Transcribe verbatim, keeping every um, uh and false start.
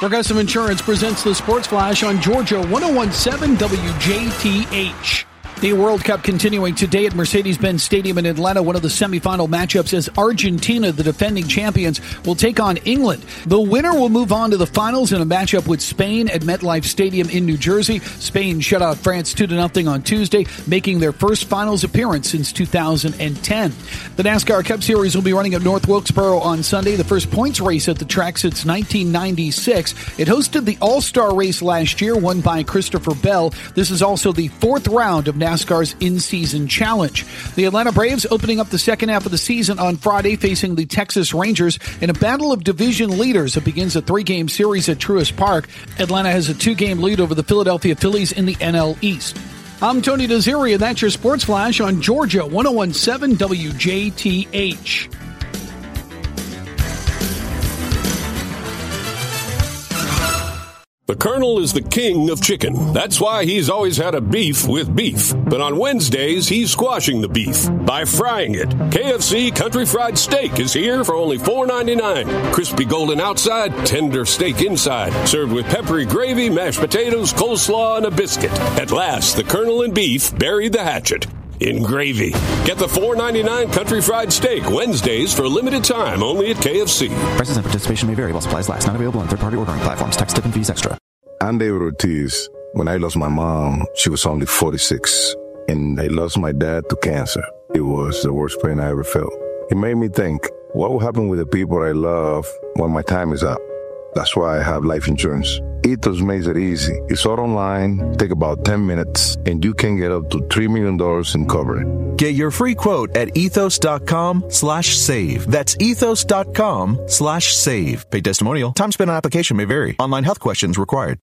Progressive Insurance presents the Sports Flash on Georgia one oh one point seven W J T H. The World Cup continuing today at Mercedes-Benz Stadium in Atlanta. One of the semifinal matchups as Argentina, the defending champions, will take on England. The winner will move on to the finals in a matchup with Spain at MetLife Stadium in New Jersey. Spain shut out France two to nothing on Tuesday, making their first finals appearance since two thousand ten. The NASCAR Cup Series will be running at North Wilkesboro on Sunday, the first points race at the track since nineteen ninety-six. It hosted the All-Star race last year, won by Christopher Bell. This is also the fourth round of NASCAR's in-season challenge. The Atlanta Braves opening up the second half of the season on Friday, facing the Texas Rangers in a battle of division leaders. It begins a three-game series at Truist Park. Atlanta has a two-game lead over the Philadelphia Phillies in the N L East. I'm Tony Desiri, and that's your Sports Flash on Georgia one oh one point seven W J T H. The Colonel is the king of chicken. That's why he's always had a beef with beef. But on Wednesdays, he's squashing the beef by frying it. K F C Country Fried Steak is here for only four ninety-nine. Crispy golden outside, tender steak inside. Served with peppery gravy, mashed potatoes, coleslaw, and a biscuit. At last, the Colonel and beef buried the hatchet in gravy. Get the four ninety-nine Country Fried Steak Wednesdays for a limited time only at K F C. Prices and participation may vary while supplies last. Not available on third-party ordering platforms. Tax, tip, and fees extra. I'm David Ortiz. When I lost my mom, she was only forty-six, and I lost my dad to cancer. It was the worst pain I ever felt. It made me think, what will happen with the people I love when my time is up? That's why I have life insurance. Ethos makes it easy. It's all online, take about ten minutes, and you can get up to three million dollars in coverage. Get your free quote at ethos.com slash save. That's ethos.com slash save. Paid testimonial. Time spent on application may vary. Online health questions required.